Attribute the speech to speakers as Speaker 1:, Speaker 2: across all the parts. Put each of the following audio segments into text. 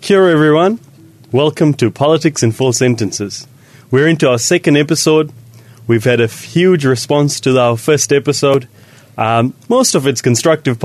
Speaker 1: Kia ora, everyone. Welcome to Politics in 4 Sentences. We're into our second episode. We've had a huge response to our first episode. Most of it's constructive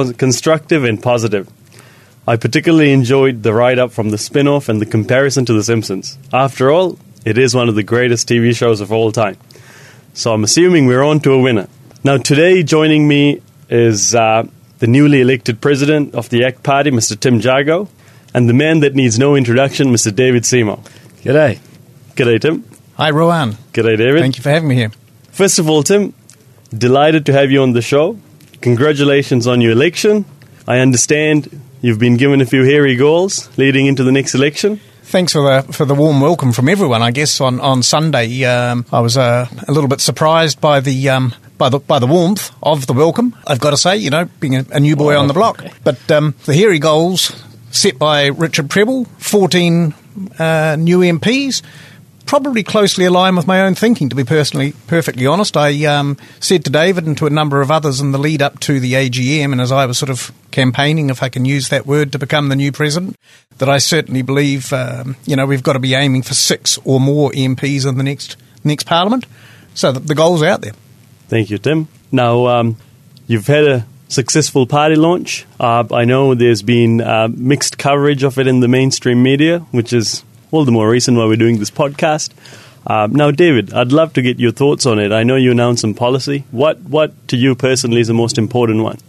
Speaker 1: and positive. I particularly enjoyed the write-up from the spin-off and the comparison to The Simpsons. After all, it is one of the greatest TV shows of all time. So I'm assuming we're on to a winner. Now today joining me is the newly elected president of the ACT Party, Mr. Tim Jago, and the man that needs no introduction, Mr. David Seymour.
Speaker 2: G'day.
Speaker 1: G'day, Tim.
Speaker 3: Hi, Rowan.
Speaker 1: G'day, David.
Speaker 3: Thank you for having me here.
Speaker 1: First of all, Tim, delighted to have you on the show. Congratulations on your election. I understand you've been given a few hairy goals leading into the next election.
Speaker 3: Thanks for the warm welcome from everyone. I guess on Sunday I was a little bit surprised by the warmth of the welcome. I've got to say, being a new boy on the block.
Speaker 2: Okay.
Speaker 3: But the hairy goals set by Richard Prebble, 14 new MPs, probably closely aligned with my own thinking, to be perfectly honest. I said to David and to a number of others in the lead up to the AGM, and as I was sort of campaigning, if I can use that word, to become the new president, that I certainly believe, we've got to be aiming for 6 or more MPs in the next parliament. So the goal's out there.
Speaker 1: Thank you, Tim. Now, you've had a successful party launch. I know there's been mixed coverage of it in the mainstream media, which is all the more reason why we're doing this podcast. Now, David, I'd love to get your thoughts on it. I know you announced some policy. What to you personally is the most important one?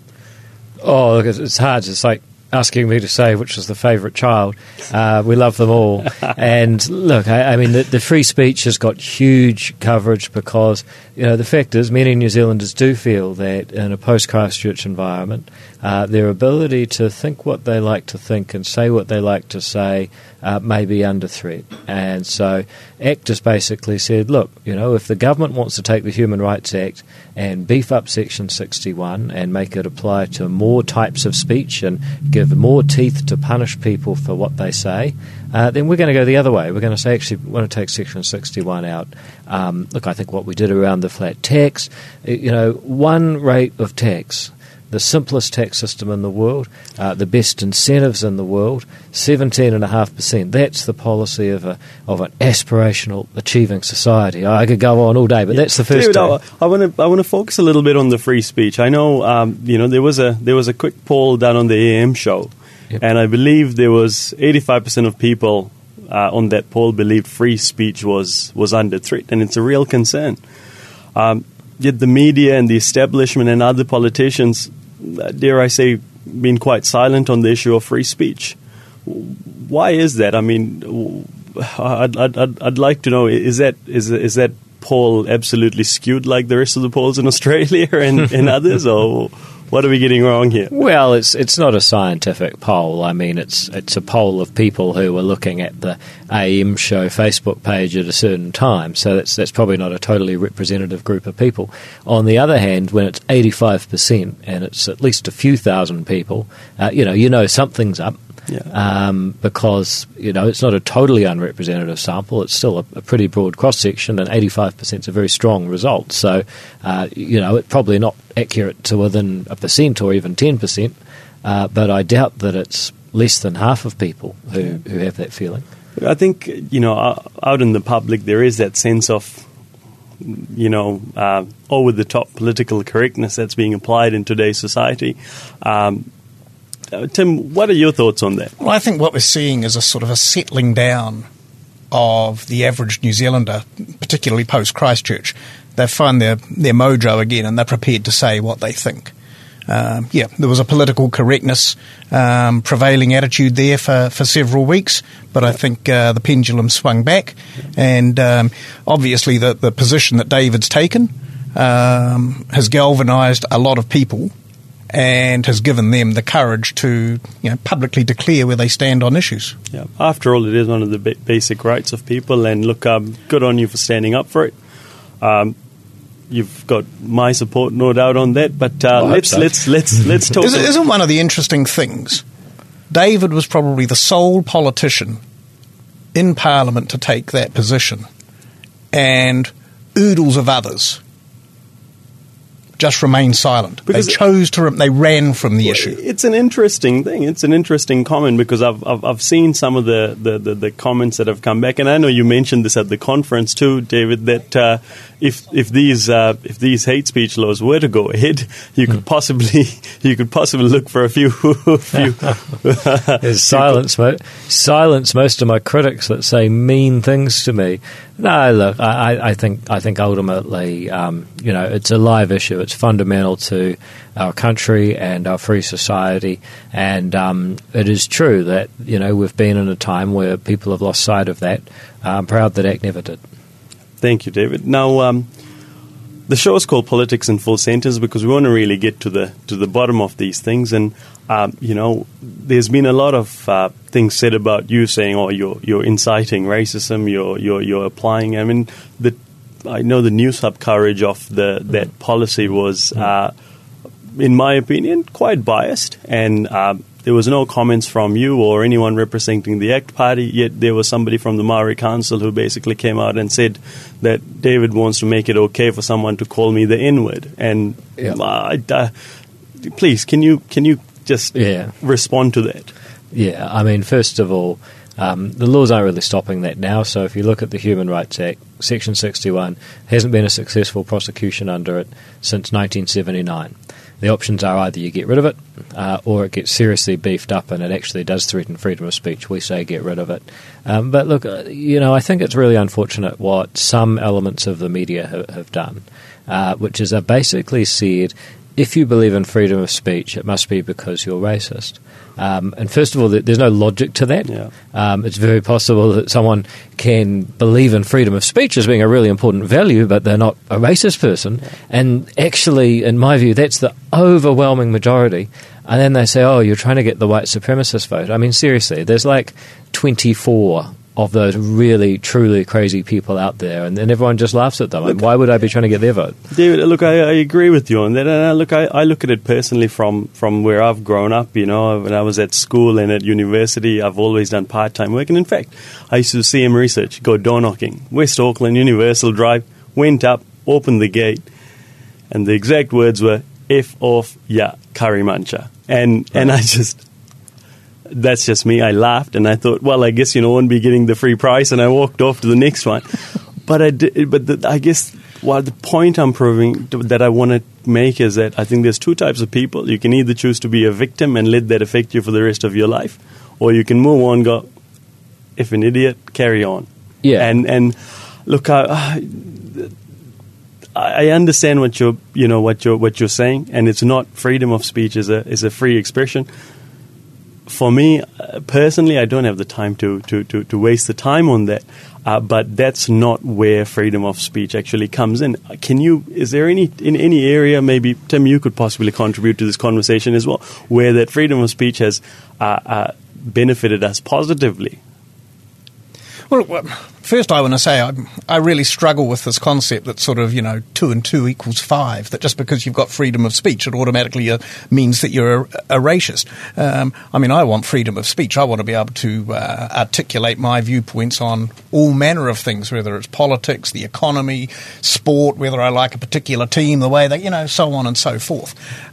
Speaker 2: Oh, look, it's hard. It's like asking me to say which was the favourite child. We love them all. And look, I mean, the free speech has got huge coverage because, the fact is many New Zealanders do feel that in a post-Christchurch environment, their ability to think what they like to think and say what they like to say may be under threat. And so ACT has basically said, look, if the government wants to take the Human Rights Act and beef up Section 61 and make it apply to more types of speech and give more teeth to punish people for what they say, then we're going to go the other way. We're going to say, actually, we want to take Section 61 out. Look, I think what we did around the flat tax, one rate of tax, the simplest tax system in the world, the best incentives in the world, 17.5%. That's the policy of an aspirational, achieving society. I could go on all day, but that's the first.
Speaker 1: David, I want to focus a little bit on the free speech. I know, there was a quick poll done on the AM show, yep. And I believe there was 85% of people on that poll believed free speech was under threat, and it's a real concern. Yet the media and the establishment and other politicians, dare I say, been quite silent on the issue of free speech. Why is that? I mean, I'd like to know, is that poll absolutely skewed like the rest of the polls in Australia and others, or what are we getting wrong here?
Speaker 2: Well, it's not a scientific poll. I mean, it's a poll of people who were looking at the AM show Facebook page at a certain time. So that's probably not a totally representative group of people. On the other hand, when it's 85% and it's at least a few thousand people, something's up.
Speaker 1: Yeah.
Speaker 2: Because, it's not a totally unrepresentative sample. It's still a pretty broad cross-section, and 85% is a very strong result. So, it's probably not accurate to within a percent or even 10%, but I doubt that it's less than half of people who have that feeling.
Speaker 1: I think, out in the public there is that sense of, over-the-top political correctness that's being applied in today's society. Tim, what are your thoughts on that?
Speaker 3: Well, I think what we're seeing is a sort of a settling down of the average New Zealander, particularly post-Christchurch. They've found their mojo again, and they're prepared to say what they think. There was a political correctness prevailing attitude there for several weeks, but I think the pendulum swung back, and obviously the position that David's taken has galvanised a lot of people and has given them the courage to publicly declare where they stand on issues.
Speaker 1: Yeah. After all, it is one of the basic rights of people, and look, good on you for standing up for it. You've got my support, no doubt on that. But let's talk.
Speaker 3: Isn't one of the interesting things? David was probably the sole politician in Parliament to take that position, and oodles of others just remained silent.
Speaker 1: Because
Speaker 3: they ran from the issue.
Speaker 1: It's an interesting thing. It's an interesting comment because I've seen some of the comments that have come back, and I know you mentioned this at the conference too, David. That if these hate speech laws were to go ahead, you could possibly look for a few.
Speaker 2: Silence most of my critics that say mean things to me. No, look, I think ultimately, it's a live issue. It's fundamental to our country and our free society, and it is true that we've been in a time where people have lost sight of that. I'm proud that ACT never did.
Speaker 1: Thank you, David. Now, the show is called Politics in Full Sentence because we want to really get to the bottom of these things, and there's been a lot of things said about you saying, "Oh, you're inciting racism. You're applying." I mean, I know the News Hub coverage of that policy was, in my opinion, quite biased, and there was no comments from you or anyone representing the ACT Party, yet there was somebody from the Maori Council who basically came out and said that David wants to make it okay for someone to call me the N-word. And please, can you just respond to that?
Speaker 2: Yeah, I mean, first of all, the laws aren't really stopping that now. So if you look at the Human Rights Act, Section 61, hasn't been a successful prosecution under it since 1979. The options are either you get rid of it or it gets seriously beefed up and it actually does threaten freedom of speech. We say get rid of it. But look, I think it's really unfortunate what some elements of the media have done, which is basically said, if you believe in freedom of speech, it must be because you're racist. And first of all, there's no logic to that.
Speaker 1: Yeah.
Speaker 2: It's very possible that someone can believe in freedom of speech as being a really important value, but they're not a racist person. Yeah. And actually, in my view, that's the overwhelming majority. And then they say, oh, you're trying to get the white supremacist vote. I mean, seriously, there's like 24 of those really, truly crazy people out there, and then everyone just laughs at them. Look, why would I be trying to get their vote?
Speaker 1: David, look, I agree with you on that. And I look at it personally from where I've grown up. When I was at school and at university, I've always done part-time work. And in fact, I used to do CM research, go door knocking. West Auckland, Universal Drive, went up, opened the gate, and the exact words were, F off, yeah, curry muncher. And I just... That's just me. I laughed and I thought, well, I guess, I won't be getting the free price, and I walked off to the next one. But I guess the point I'm proving that I want to make is that I think there's two types of people. You can either choose to be a victim and let that affect you for the rest of your life, or you can move on, go, if an idiot, carry on.
Speaker 2: Yeah.
Speaker 1: And look, I understand what you're saying, and it's not freedom of speech is a free expression. For me, personally, I don't have the time to waste the time on that. But that's not where freedom of speech actually comes in. Is there in any area, maybe, Tim, you could possibly contribute to this conversation as well, where that freedom of speech has benefited us positively?
Speaker 3: Well, first I want to say I really struggle with this concept that sort of, 2 and 2 equals 5, that just because you've got freedom of speech, it automatically means that you're a racist. I want freedom of speech. I want to be able to articulate my viewpoints on all manner of things, whether it's politics, the economy, sport, whether I like a particular team, the way they, so on and so forth.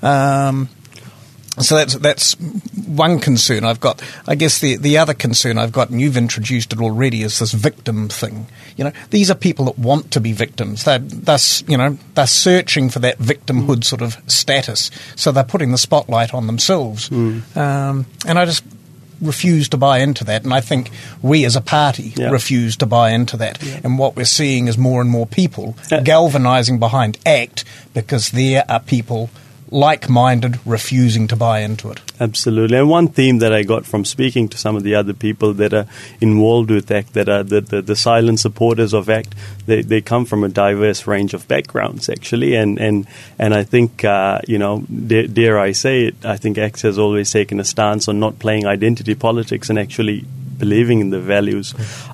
Speaker 3: So that's one concern I've got. I guess the other concern I've got, and you've introduced it already, is this victim thing. These are people that want to be victims. They're searching for that victimhood sort of status. So they're putting the spotlight on themselves. And I just refuse to buy into that. And I think we as a party refuse to buy into that. Yeah. And what we're seeing is more and more people galvanising behind ACT because there are people like-minded, refusing to buy into it.
Speaker 1: Absolutely. And one theme that I got from speaking to some of the other people that are involved with ACT, that are the silent supporters of ACT, they come from a diverse range of backgrounds, actually. And I think, dare I say it, I think ACT has always taken a stance on not playing identity politics and actually believing in the values.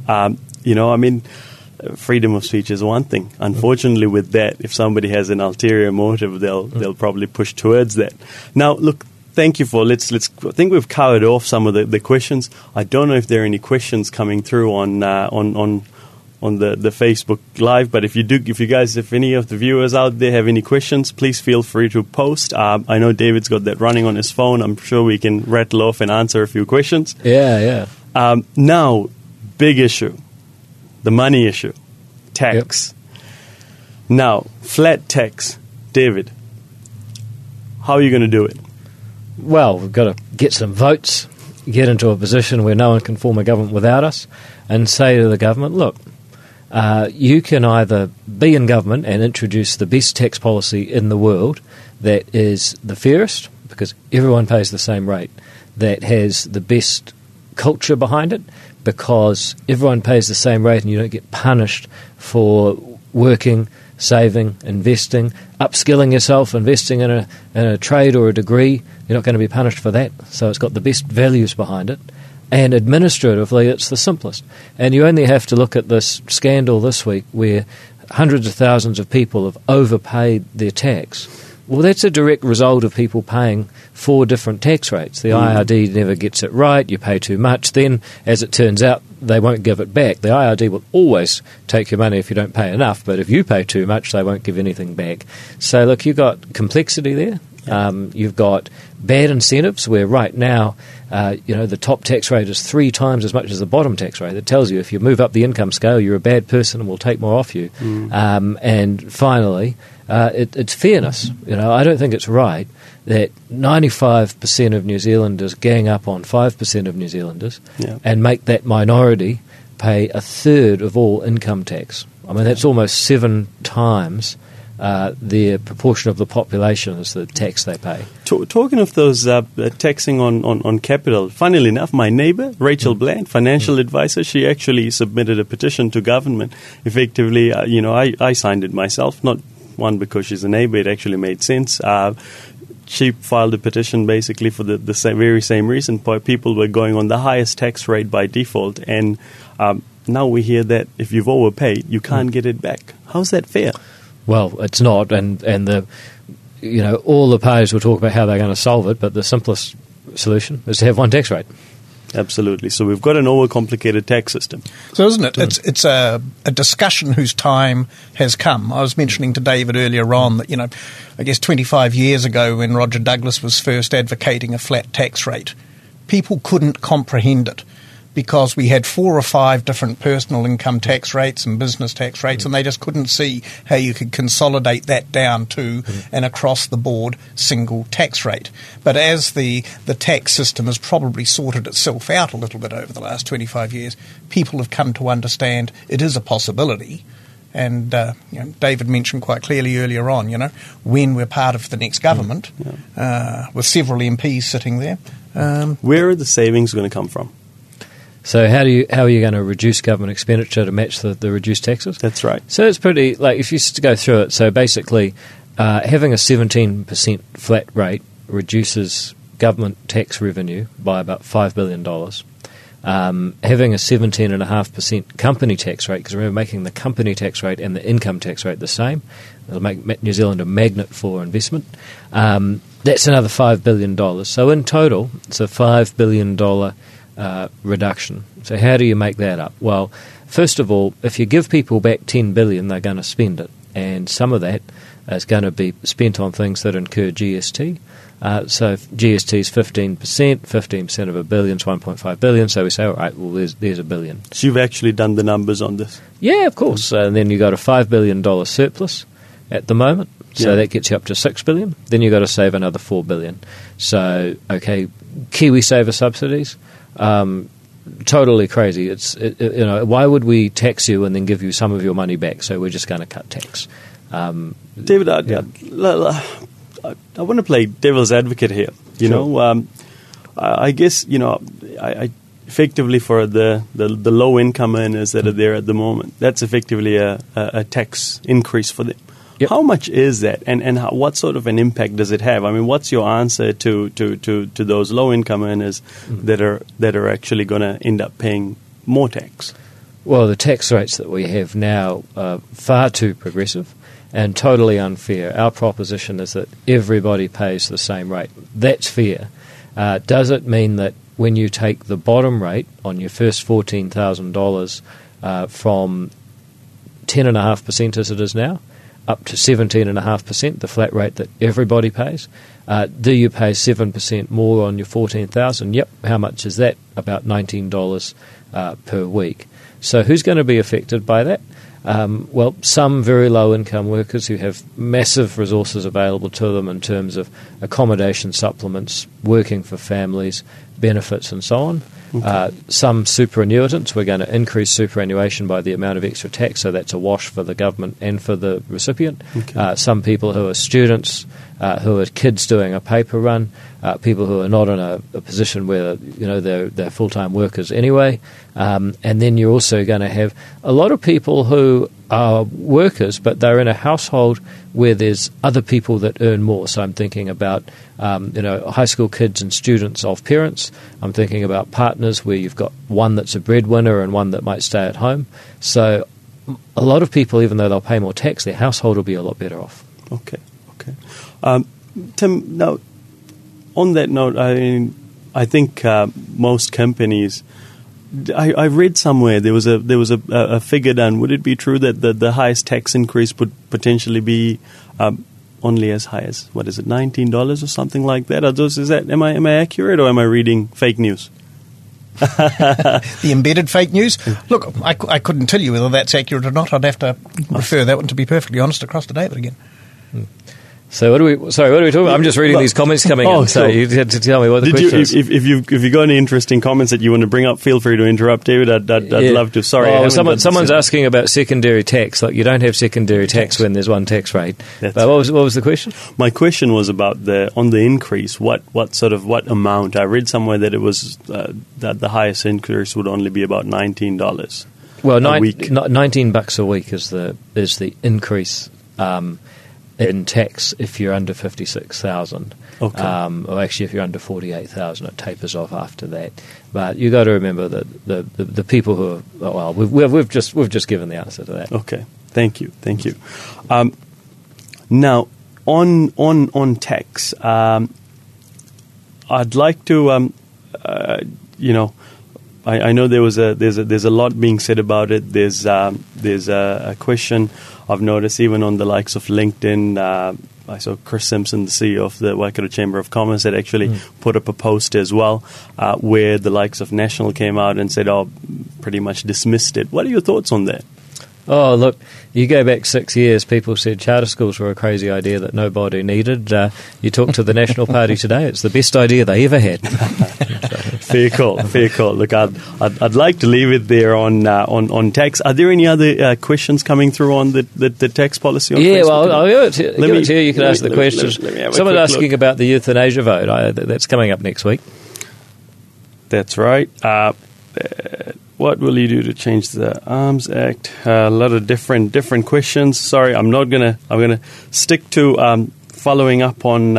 Speaker 1: Freedom of speech is one thing. Unfortunately, with that, if somebody has an ulterior motive, they'll probably push towards that. Now, look, thank you for. I think we've covered off some of the questions. I don't know if there are any questions coming through on on the Facebook Live. But if any of the viewers out there have any questions, please feel free to post. I know David's got that running on his phone. I'm sure we can rattle off and answer a few questions.
Speaker 2: Yeah.
Speaker 1: Now, big issue, the money issue, tax. Yep. Now, flat tax, David, how are you going to do it?
Speaker 2: Well, we've got to get some votes, get into a position where no one can form a government without us, and say to the government, look, you can either be in government and introduce the best tax policy in the world that is the fairest, because everyone pays the same rate, that has the best culture behind it, because everyone pays the same rate and you don't get punished for working, saving, investing, upskilling yourself, investing in a trade or a degree. You're not going to be punished for that. So it's got the best values behind it. And administratively, it's the simplest. And you only have to look at this scandal this week where hundreds of thousands of people have overpaid their tax. Well, that's a direct result of people paying 4 different tax rates. The IRD never gets it right, you pay too much. Then, as it turns out, they won't give it back. The IRD will always take your money if you don't pay enough, but if you pay too much, they won't give anything back. So, look, you've got complexity there. You've got bad incentives where right now, the top tax rate is 3 times as much as the bottom tax rate. It tells you if you move up the income scale, you're a bad person and we'll take more off you. And finally, it's fairness. I don't think it's right that 95% of New Zealanders gang up on 5% of New Zealanders and make that minority pay a third of all income tax. I mean, that's almost 7 times the proportion of the population is the tax they pay.
Speaker 1: Talking of those taxing on capital, funnily enough, my neighbour, Rachel Bland, financial advisor, she actually submitted a petition to government. Effectively, I signed it myself, not one because she's a neighbour, it actually made sense. She filed a petition basically for the very same reason. People were going on the highest tax rate by default, and now we hear that if you've overpaid, you can't get it back. How's that fair?
Speaker 2: Well, it's not, and all the parties will talk about how they're going to solve it, but the simplest solution is to have one tax rate.
Speaker 1: Absolutely. So we've got an overcomplicated tax system.
Speaker 3: So isn't it? It's a discussion whose time has come. I was mentioning to David earlier on that, I guess 25 years ago when Roger Douglas was first advocating a flat tax rate, people couldn't comprehend it because we had 4 or 5 different personal income tax rates and business tax rates, and they just couldn't see how you could consolidate that down to an across-the-board single tax rate. But as the tax system has probably sorted itself out a little bit over the last 25 years, people have come to understand it is a possibility. And David mentioned quite clearly earlier on, when we're part of the next government, with several MPs sitting there.
Speaker 1: Where are the savings going to come from?
Speaker 2: So how are you going to reduce government expenditure to match the reduced taxes?
Speaker 1: That's right.
Speaker 2: So it's pretty, if you just go through it, so basically having a 17% flat rate reduces government tax revenue by about $5 billion. Having a 17.5% company tax rate, because remember, making the company tax rate and the income tax rate the same, it'll make New Zealand a magnet for investment. That's another $5 billion. So in total, it's a $5 billion reduction. So how do you make that up? Well, first of all, if you give people back $10 billion, they're going to spend it, and some of that is going to be spent on things that incur GST. So GST is 15%. 15% of $1 billion is $1.5 billion. So we say, all right, well, there's $1 billion.
Speaker 1: So you've actually done the numbers on this?
Speaker 2: Yeah, of course. And then you got a $5 billion surplus at the moment. So that gets you up to $6 billion. Then you've got to save another $4 billion. So, okay, KiwiSaver subsidies. Totally crazy. It's why would we tax you and then give you some of your money back? So we're just going to cut tax.
Speaker 1: David, I want to play devil's advocate here. I guess I effectively for the low income earners that are there at the moment, that's effectively a tax increase for them. Yep. How much is that, and what sort of an impact does it have? I mean, what's your answer to those low income earners that are actually going to end up paying more tax?
Speaker 2: Well, the tax rates that we have now are far too progressive and totally unfair. Our proposition is that everybody pays the same rate. That's fair. Does it mean that when you take the bottom rate on your first $14,000 from 10.5% as it is now, up to 17.5%, the flat rate that everybody pays. Do you pay 7% more on your $14,000? Yep. How much is that? About $19 per week. So who's going to be affected by that? Well, some very low-income workers who have massive resources available to them in terms of accommodation supplements, working for families, benefits and so on. Okay. Some superannuitants, we're going to increase superannuation by the amount of extra tax, so that's a wash for the government and for the recipient. Okay. Some people who are students, who are kids doing a paper run, people who are not in a position where they're full-time workers anyway, and then you're also going to have a lot of people who are workers, but they're in a household where there's other people that earn more. So I'm thinking about high school kids and students of parents. I'm thinking about partners where you've got one that's a breadwinner and one that might stay at home. So a lot of people, even though they'll pay more tax, their household will be a lot better off.
Speaker 1: Okay. Tim, now, on that note, I think most companies, I read somewhere there was a figure done. Would it be true that the highest tax increase would potentially be only as high as, what is it, $19 or something like that? Am I accurate, or am I reading fake news?
Speaker 3: The embedded fake news? Look, I couldn't tell you whether that's accurate or not. I'd have to refer that one, to be perfectly honest, across to David again.
Speaker 2: So what are we talking about? I'm just reading these comments coming in. So you had to tell me what the question is.
Speaker 1: If you've got any interesting comments that you want to bring up, feel free to interrupt, David. I'd love to. Sorry.
Speaker 2: Someone's asking about secondary tax. Like, you don't have secondary tax when there's one tax rate. But what was the question?
Speaker 1: My question was about on the increase. What amount? I read somewhere that it was that the highest increase would only be about $19.
Speaker 2: Well, $19 a week is the increase. In tax, if you're under 56,000, okay. Or actually if you're under 48,000, it tapers off after that. But you got to remember that the people who are, we've just given the answer to that.
Speaker 1: Okay, thank you. Now on tax, I'd like to I know there's a lot being said about it. There's a question I've noticed even on the likes of LinkedIn. I saw Chris Simpson, the CEO of the Waikato Chamber of Commerce, had actually put up a post as well, where the likes of National came out and said, pretty much dismissed it. What are your thoughts on that?
Speaker 2: Oh, look, you go back 6 years, people said charter schools were a crazy idea that nobody needed. You talk to the National Party today, it's the best idea they ever had.
Speaker 1: Fair call. Look, I'd like to leave it there on tax. Are there any other questions coming through on the tax policy?
Speaker 2: Yeah, well, I'll give it to you. You can ask the questions. Someone's asking about the euthanasia vote. That's coming up next week.
Speaker 1: That's right. What will you do to change the Arms Act? A lot of different questions. Sorry, I'm gonna stick to following up on.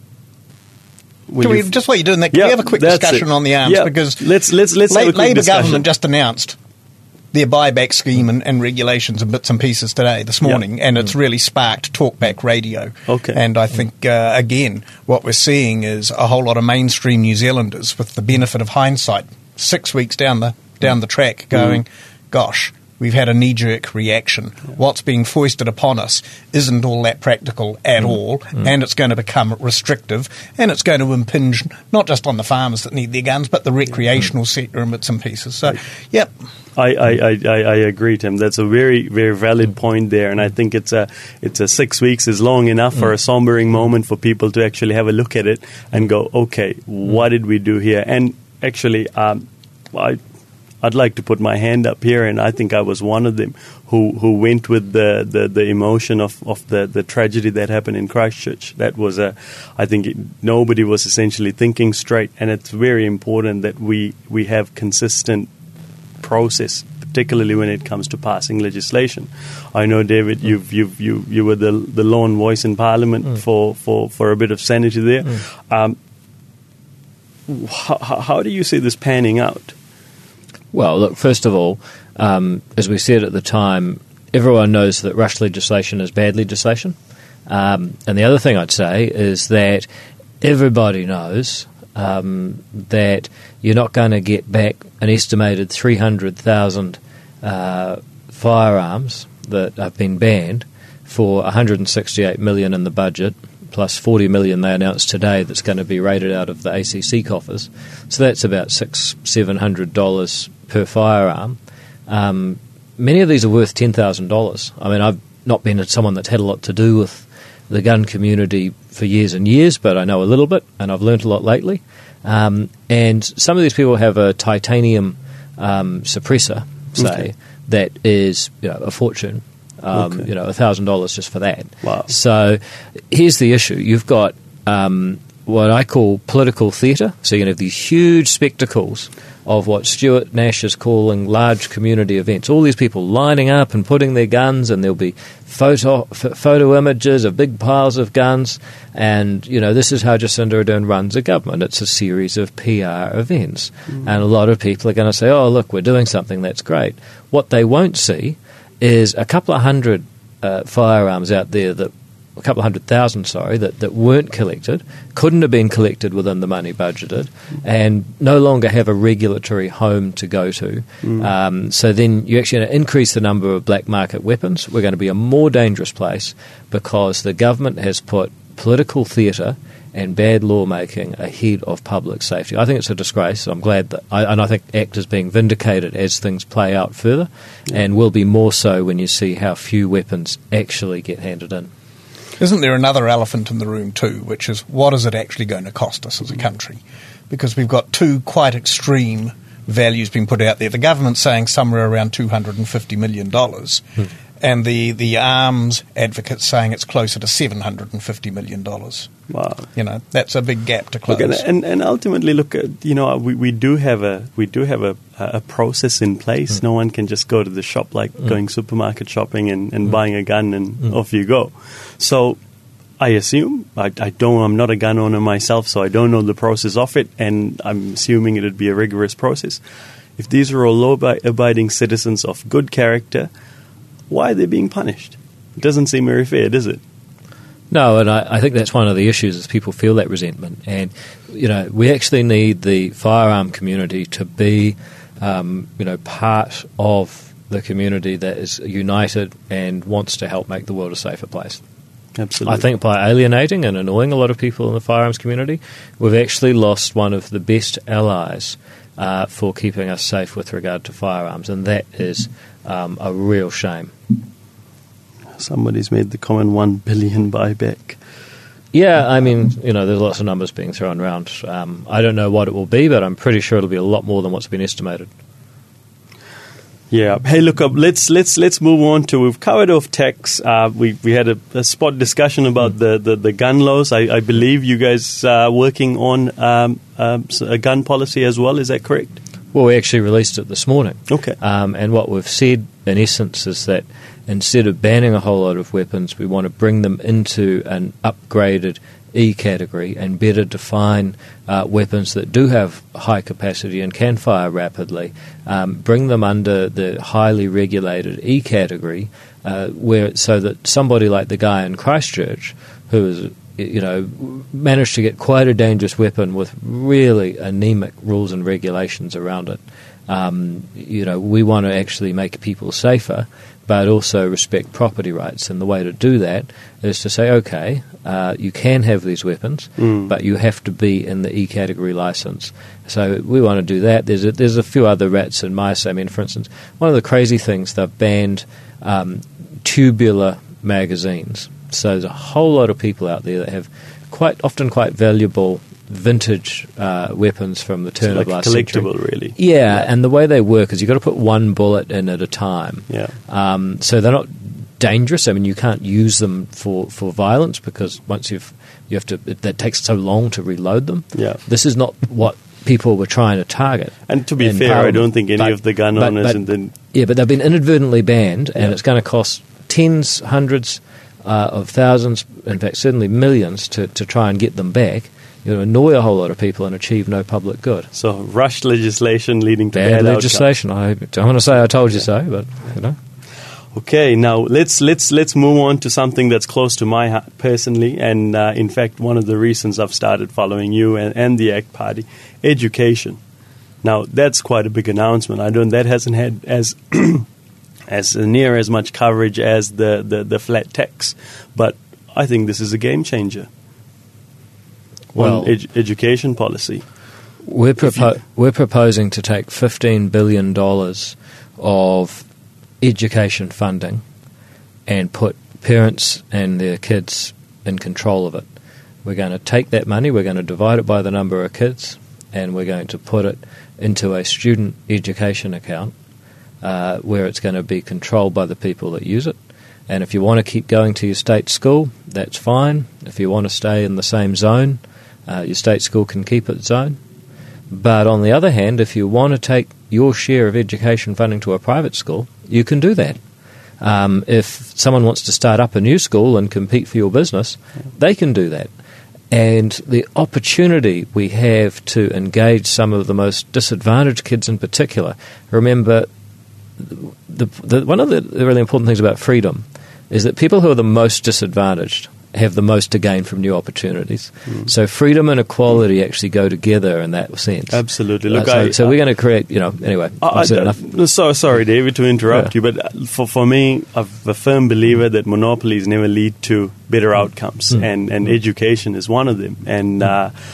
Speaker 3: Just while you're doing that, can we have a quick discussion on the arms?
Speaker 1: Yeah.
Speaker 3: Because
Speaker 1: let's have a quick
Speaker 3: Labour
Speaker 1: discussion.
Speaker 3: government just announced their buyback scheme and regulations and bits and pieces this morning, and it's really sparked talkback radio.
Speaker 1: Okay.
Speaker 3: And I think, again, what we're seeing is a whole lot of mainstream New Zealanders, with the benefit of hindsight, 6 weeks down the track, going, gosh, we've had a knee-jerk reaction. Yeah. What's being foisted upon us isn't all that practical at all, and it's going to become restrictive, and it's going to impinge not just on the farmers that need their guns, but the recreational sector and bits and pieces. So, yep.
Speaker 1: I agree, Tim. That's a very, very valid point there, and I think it's a 6 weeks is long enough for a sombering moment for people to actually have a look at it and go, okay, what did we do here? And actually, I'd like to put my hand up here, and I think I was one of them who went with the emotion of the tragedy that happened in Christchurch. That was I think nobody was essentially thinking straight, and it's very important that we have consistent process, particularly when it comes to passing legislation. I know, David, you were the lone voice in Parliament for a bit of sanity there. How do you see this panning out?
Speaker 2: Well, look, first of all, as we said at the time, everyone knows that rush legislation is bad legislation. And the other thing I'd say is that everybody knows that you're not going to get back an estimated 300,000 firearms that have been banned for $168 million in the budget, plus $40 million they announced today that's going to be rated out of the ACC coffers. So that's about $600-700 per firearm. Many of these are worth $10,000. I mean, I've not been someone that's had a lot to do with the gun community for years and years, but I know a little bit, and I've learnt a lot lately. And some of these people have a titanium suppressor, say, that is a fortune. $1,000 just for that.
Speaker 1: Wow.
Speaker 2: So here's the issue. You've got what I call political theatre. So you can have these huge spectacles of what Stuart Nash is calling large community events. All these people lining up and putting their guns, and there'll be photo images of big piles of guns. And, this is how Jacinda Ardern runs a government. It's a series of PR events. And a lot of people are going to say, oh, look, we're doing something, that's great. What they won't see is a couple of hundred firearms out there a couple of 100,000, that weren't collected, couldn't have been collected within the money budgeted, and no longer have a regulatory home to go to. So then you actually increase the number of black market weapons. We're going to be a more dangerous place because the government has put political theatre and bad lawmaking ahead of public safety. I think it's a disgrace. I'm glad that, I think ACT is being vindicated as things play out further, and will be more so when you see how few weapons actually get handed in.
Speaker 3: Isn't there another elephant in the room too, which is what is it actually going to cost us as a country? Because we've got two quite extreme values being put out there. The government's saying somewhere around $250 million, and the arms advocates saying it's closer to $750 million.
Speaker 1: Wow.
Speaker 3: That's a big gap to close.
Speaker 1: Look, and ultimately, look, we do have a process in place. No one can just go to the shop like going supermarket shopping and buying a gun and off you go. So I assume, I'm not a gun owner myself, so I don't know the process of it, and I'm assuming it would be a rigorous process. If these are all law-abiding citizens of good character, why are they being punished? It doesn't seem very fair, does it?
Speaker 2: No, and I think that's one of the issues is people feel that resentment. And, we actually need the firearm community to be, part of the community that is united and wants to help make the world a safer place.
Speaker 1: Absolutely.
Speaker 2: I think by alienating and annoying a lot of people in the firearms community, we've actually lost one of the best allies for keeping us safe with regard to firearms, and that is a real shame.
Speaker 1: Somebody's made the comment 1 billion buyback.
Speaker 2: Yeah, I mean, there's lots of numbers being thrown around. I don't know what it will be, but I'm pretty sure it'll be a lot more than what's been estimated.
Speaker 1: Yeah. Hey, look, let's move on to, we've covered off tax. We had a spot discussion about the gun laws. I believe you guys are working on a gun policy as well. Is that correct?
Speaker 2: Well, we actually released it this morning.
Speaker 1: Okay.
Speaker 2: And what we've said, in essence, is that instead of banning a whole lot of weapons, we want to bring them into an upgraded E category and better define weapons that do have high capacity and can fire rapidly, bring them under the highly regulated E category, so that somebody like the guy in Christchurch, who is managed to get quite a dangerous weapon with really anemic rules and regulations around it. We want to actually make people safer, but also respect property rights. And the way to do that is to say, okay, you can have these weapons, but you have to be in the E category license. So we want to do that. There's a few other rats in mice. I mean, for instance, one of the crazy things, they've banned tubular magazines. So there's a whole lot of people out there that have quite valuable vintage weapons from the turn of last century.
Speaker 1: Collectible, really.
Speaker 2: Yeah, and the way they work is you've got to put one bullet in at a time.
Speaker 1: Yeah.
Speaker 2: So they're not dangerous. I mean, you can't use them for violence because once you have to, that takes so long to reload them.
Speaker 1: Yeah.
Speaker 2: This is not what people were trying to target.
Speaker 1: And to be fair, I don't think any of the gun owners
Speaker 2: but they've been inadvertently banned, and it's going to cost tens, hundreds of thousands, in fact certainly millions to try and get them back. Annoy a whole lot of people and achieve no public good.
Speaker 1: So rushed legislation leading to
Speaker 2: bad legislation. I don't want to say I told you so, but
Speaker 1: Okay, now let's move on to something that's close to my heart personally, and in fact one of the reasons I've started following you and the ACT Party, education. Now that's quite a big announcement. That hasn't had as near as much coverage as the flat tax. But I think this is a game changer on education policy.
Speaker 2: We're proposing to take $15 billion of education funding and put parents and their kids in control of it. We're going to take that money, we're going to divide it by the number of kids, and we're going to put it into a student education account where it's going to be controlled by the people that use it. And if you want to keep going to your state school, that's fine. If you want to stay in the same zone, your state school can keep its zone. But on the other hand, if you want to take your share of education funding to a private school, you can do that. If someone wants to start up a new school and compete for your business, they can do that. And the opportunity we have to engage some of the most disadvantaged kids in particular. Remember, one of the really important things about freedom is that people who are the most disadvantaged have the most to gain from new opportunities. So freedom and equality actually go together in that sense.
Speaker 1: Absolutely. Look,
Speaker 2: so we're going to create, anyway, I've said enough.
Speaker 1: So sorry, David, to interrupt you, but for me, I'm a firm believer that monopolies never lead to better outcomes, and education is one of them. And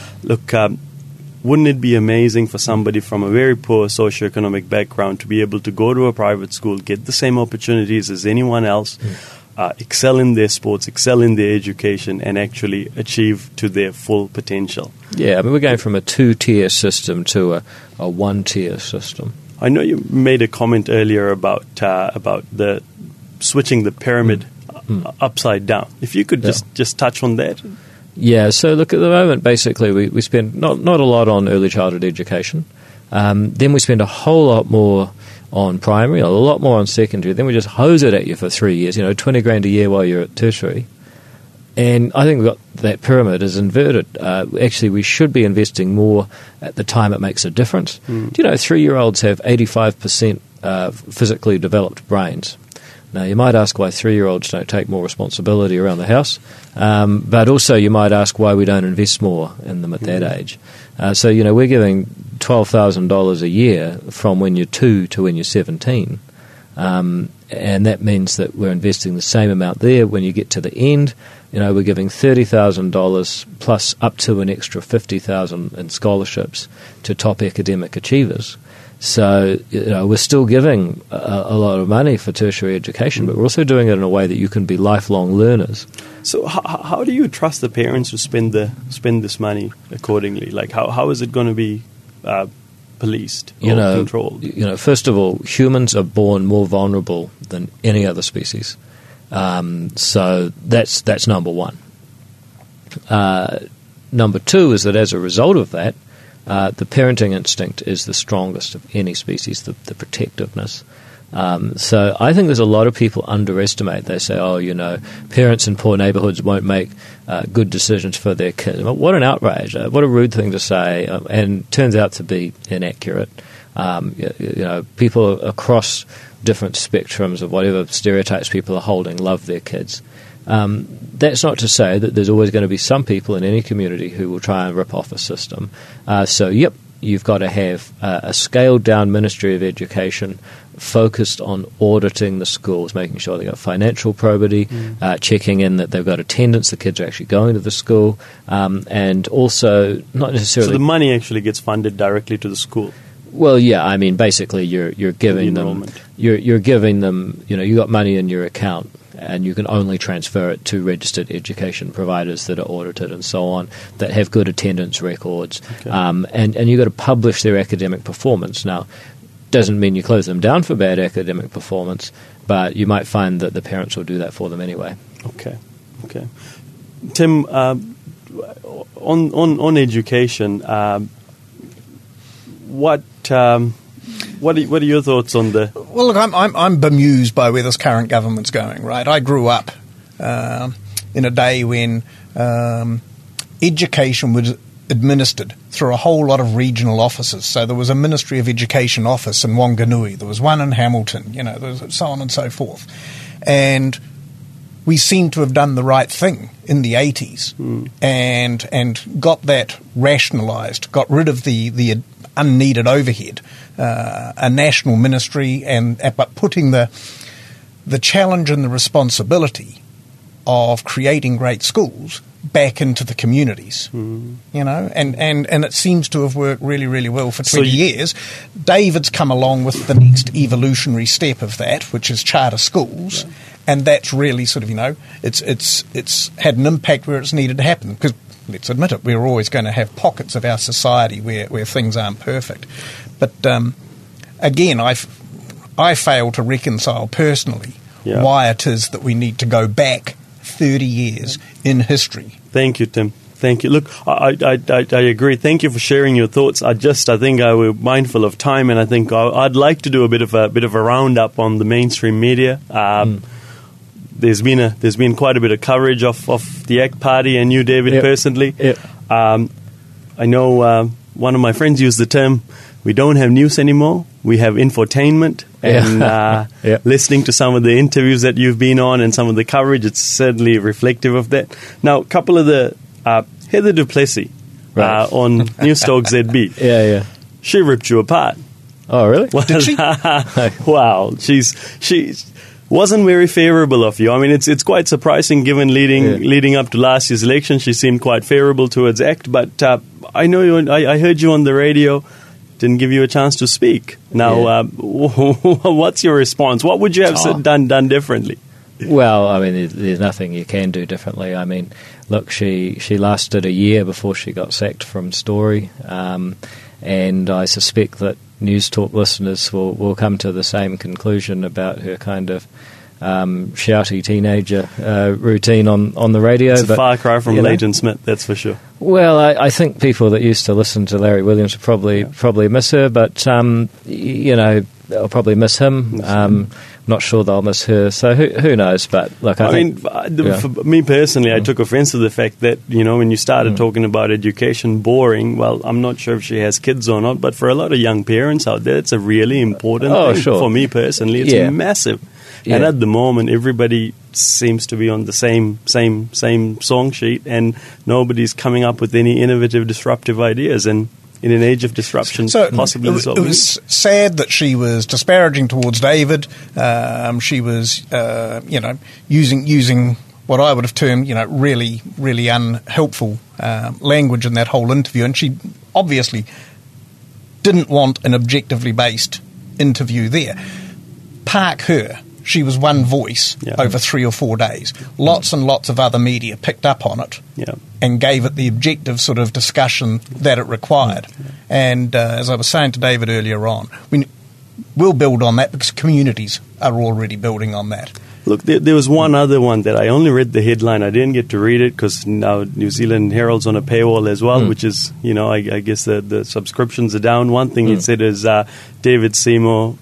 Speaker 1: wouldn't it be amazing for somebody from a very poor socioeconomic background to be able to go to a private school, get the same opportunities as anyone else, excel in their sports, excel in their education, and actually achieve to their full potential?
Speaker 2: Yeah, I mean, we're going from a two-tier system to a one-tier system.
Speaker 1: I know you made a comment earlier about the switching the pyramid upside down. If you could just touch on that.
Speaker 2: Yeah, so look, at the moment, basically, we spend not a lot on early childhood education. Then we spend a whole lot more on primary, a lot more on secondary. Then we just hose it at you for 3 years, $20,000 a year while you're at tertiary. And I think we've got that pyramid is inverted. Actually, we should be investing more at the time it makes a difference. Do you know 3-year-olds have 85% physically developed brains? Now, you might ask why 3-year-olds don't take more responsibility around the house, but also you might ask why we don't invest more in them at that age. So, we're giving $12,000 a year from when you're 2 to when you're 17. And that means that we're investing the same amount there. When you get to the end, we're giving $30,000 plus up to an extra $50,000 in scholarships to top academic achievers. So, we're still giving a lot of money for tertiary education, but we're also doing it in a way that you can be lifelong learners.
Speaker 1: So how do you trust the parents to spend this money accordingly? Like, how is it going to be policed or controlled?
Speaker 2: First of all, humans are born more vulnerable than any other species. So that's number one. Number two is that as a result of that, the parenting instinct is the strongest of any species, the protectiveness. So I think there's a lot of people underestimate. They say, parents in poor neighbourhoods won't make good decisions for their kids. What an outrage. What a rude thing to say, and turns out to be inaccurate. People across different spectrums of whatever stereotypes people are holding love their kids. That's not to say that there's always going to be some people in any community who will try and rip off a system. You've got to have a scaled-down Ministry of Education focused on auditing the schools, making sure they've got financial probity, checking in that they've got attendance, the kids are actually going to the school, and also not necessarily...
Speaker 1: So the money actually gets funded directly to the school?
Speaker 2: Well, yeah, I mean, basically you're giving them... You're giving them, you got money in your account, and you can only transfer it to registered education providers that are audited and so on, that have good attendance records. Okay. And you've got to publish their academic performance. Now, doesn't mean you close them down for bad academic performance, but you might find that the parents will do that for them anyway.
Speaker 1: Okay. Tim, on education, what are your thoughts on the...
Speaker 3: Well, look, I'm bemused by where this current government's going, right? I grew up in a day when education was administered through a whole lot of regional offices. So there was a Ministry of Education office in Wanganui. There was one in Hamilton, there was so on and so forth. And we seem to have done the right thing in the 80s and got that rationalised, got rid of the unneeded overhead, a national ministry, but putting the the challenge and the responsibility of creating great schools back into the communities, and it seems to have worked really, really well for 20 years. David's come along with the next evolutionary step of that, which is charter schools, and that's really sort of, it's had an impact where it's needed to happen, because let's admit it, we're always going to have pockets of our society where things aren't perfect. But again, I fail to reconcile personally why it is that we need to go back 30 years in history.
Speaker 1: Thank you, Tim. Thank you. Look, I agree. Thank you for sharing your thoughts. I think we're mindful of time, and I think I'd like to do a bit of a roundup on the mainstream media. There's been quite a bit of coverage of the ACT Party and you, David, personally. Yep. I know one of my friends used the term, we don't have news anymore, we have infotainment. And listening to some of the interviews that you've been on and some of the coverage, it's certainly reflective of that. Now, a couple of the Heather du Plessis on Newstalk ZB. She ripped you apart.
Speaker 2: Oh, really?
Speaker 3: Did she?
Speaker 1: Wow. She wasn't very favourable of you. I mean, it's quite surprising given leading up to last year's election. She seemed quite favourable towards ACT, but I know I heard you on the radio. Didn't give you a chance to speak. Now, what's your response? What would you have done differently?
Speaker 2: Well, I mean, there's nothing you can do differently. I mean, look, she lasted a year before she got sacked from Story, and I suspect that News Talk listeners will come to the same conclusion about her kind of shouty teenager routine on the radio.
Speaker 1: It's a far cry from Legend Smith, that's for sure.
Speaker 2: Well, I think people that used to listen to Larry Williams will probably miss her, but they'll probably miss him. Not sure they'll miss her, so who knows? But look,
Speaker 1: I mean, for me personally, I took offence to the fact that when you started talking about education boring. Well, I'm not sure if she has kids or not, but for a lot of young parents out there, it's a really important thing.
Speaker 2: Sure.
Speaker 1: For me personally, it's massive. And at the moment, everybody seems to be on the same song sheet, and nobody's coming up with any innovative, disruptive ideas. And in an age of disruption, possibly
Speaker 3: it was sad that she was disparaging towards David. She was, using what I would have termed, really, really unhelpful language in that whole interview, and she obviously didn't want an objectively based interview there. Park her. She was one voice over 3 or 4 days. Lots and lots of other media picked up on it and gave it the objective sort of discussion that it required. And as I was saying to David earlier on, we'll build on that because communities are already building on that.
Speaker 1: Look, there was one other one that I only read the headline. I didn't get to read it because now New Zealand Herald's on a paywall as well, which is, I guess the subscriptions are down. One thing it said is David Seymour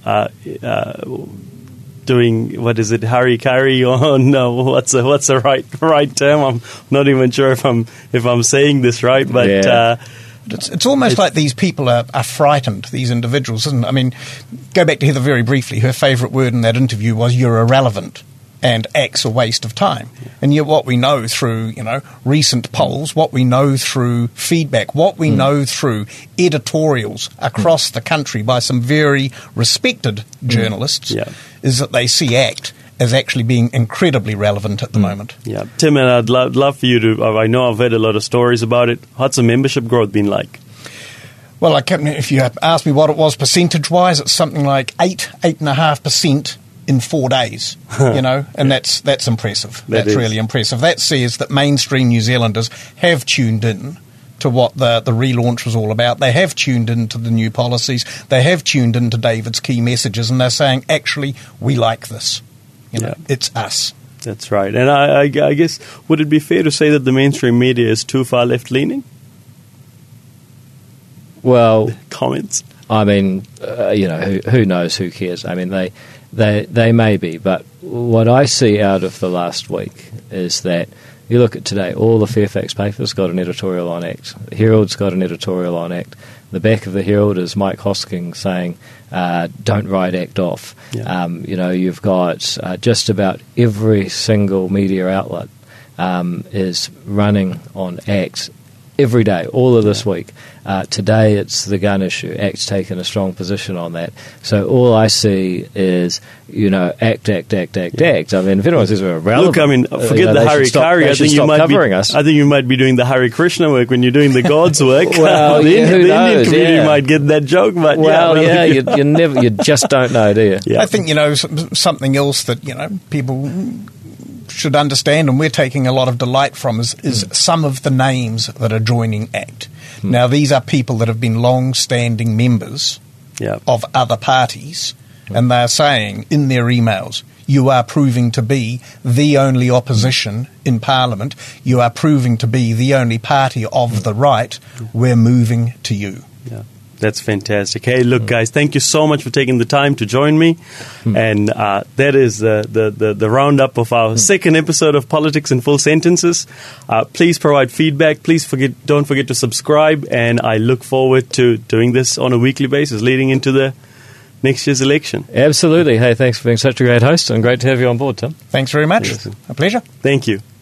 Speaker 1: doing, what is it, harikari on what's the right term? I'm not even sure if I'm saying this right, but
Speaker 3: it's almost like these people are frightened, these individuals, isn't it? I mean, go back to Heather very briefly. Her favourite word in that interview was "you're irrelevant" and "act's a waste of time." And yet what we know through, recent polls, what we know through feedback, what we know through editorials across the country by some very respected journalists is that they see ACT as actually being incredibly relevant at the moment.
Speaker 1: Yeah. Tim, and I'd love for you to, I know I've heard a lot of stories about it. What's the membership growth been like?
Speaker 3: Well, if you ask me what it was percentage-wise, it's something like 8.5% in 4 days, and that's impressive. That's really impressive. That says that mainstream New Zealanders have tuned in to what the relaunch was all about. They have tuned into the new policies. They have tuned into David's key messages, and they're saying, actually, we like this. It's us.
Speaker 1: That's right. And I guess, would it be fair to say that the mainstream media is too far left-leaning?
Speaker 2: Well,
Speaker 1: comments.
Speaker 2: I mean, who knows? Who cares? I mean, they may be, but what I see out of the last week is that you look at today, all the Fairfax papers got an editorial on ACT. The Herald's got an editorial on ACT. The back of the Herald is Mike Hosking saying, don't write ACT off. Yeah. You've got just about every single media outlet is running on ACT every day, all of this week. Today it's the gun issue. ACT's taken a strong position on that. So all I see is, ACT. I mean, if anyone says we're relevant,
Speaker 1: look, I mean, forget the Hari Kari. I think you might be doing the Hare Krishna work when you're doing the God's work.
Speaker 2: Well,
Speaker 1: the
Speaker 2: who knows?
Speaker 1: Indian community might get that joke, but
Speaker 2: you just don't know, do you?
Speaker 3: Yeah. I think something else that people should understand, and we're taking a lot of delight from, is some of the names that are joining ACT. Now, these are people that have been long-standing members of other parties, and they're saying in their emails, you are proving to be the only opposition in Parliament. You are proving to be the only party of the right. We're moving to you.
Speaker 1: Yeah. That's fantastic. Hey, look, guys, thank you so much for taking the time to join me. And that is the roundup of our second episode of Politics in Full Sentences. Please provide feedback. Don't forget to subscribe. And I look forward to doing this on a weekly basis leading into the next year's election.
Speaker 2: Absolutely. Hey, thanks for being such a great host, and great to have you on board, Tim.
Speaker 3: Thanks very much. A pleasure.
Speaker 1: Thank you.